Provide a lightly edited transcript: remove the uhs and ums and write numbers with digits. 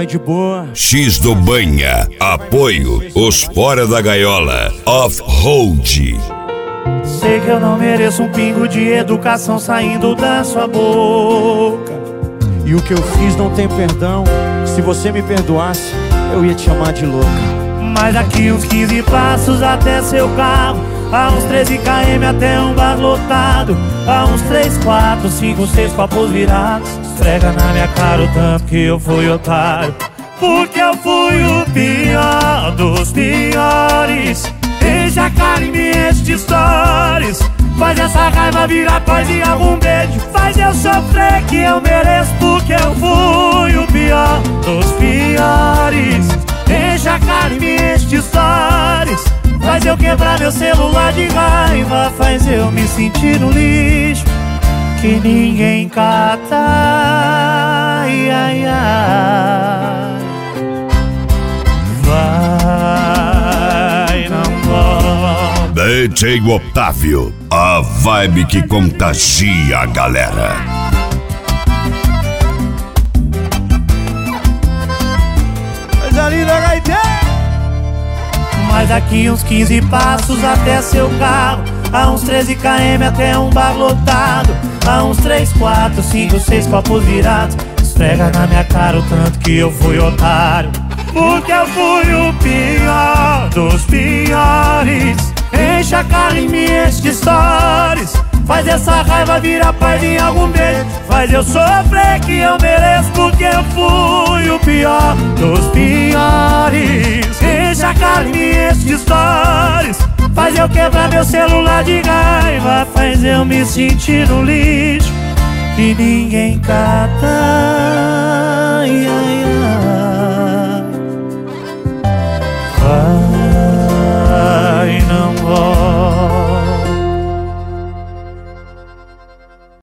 vai de boa. X do Banha, apoio, os fora da gaiola, off-road. Sei que eu não mereço um pingo de educação saindo da sua boca. E o que eu fiz não tem perdão. Se você me perdoasse, eu ia te chamar de louca. Mas daqui uns 15 passos até seu carro, a uns 13 km até um bar lotado, a uns 3, 4, 5, 6 copos virados. Esfrega na minha cara o tanto que eu fui otário, porque eu fui o pior dos piores. Enche a cara e me enche de stories. Faz essa raiva virar paz e algum beijo. Faz eu sofrer que eu mereço, porque eu fui o pior dos piores. Enche a cara e me enche de stories. Faz eu quebrar meu celular de raiva. Faz eu me sentir no lixo que ninguém cata. Ai, ai, ai. Vai, não volta. DJ Otávio, a vibe que contagia a galera. Coisa linda, Gaité! Mas daqui uns 15 passos até seu carro, a uns 13 km até um bar lotado, a uns 3, 4, 5, 6 copos virados. Esfrega na minha cara o tanto que eu fui otário, porque eu fui o pior dos piores. Enche a cara e me enche de stories. Faz essa raiva virar paz em algum beijo. Faz eu sofrer que eu mereço, porque eu fui o pior dos piores. Enche a cara e me enche de stories. Faz eu quebrar meu celular de raiva. Faz eu me sentir no lixo que ninguém cata. Ai, ai.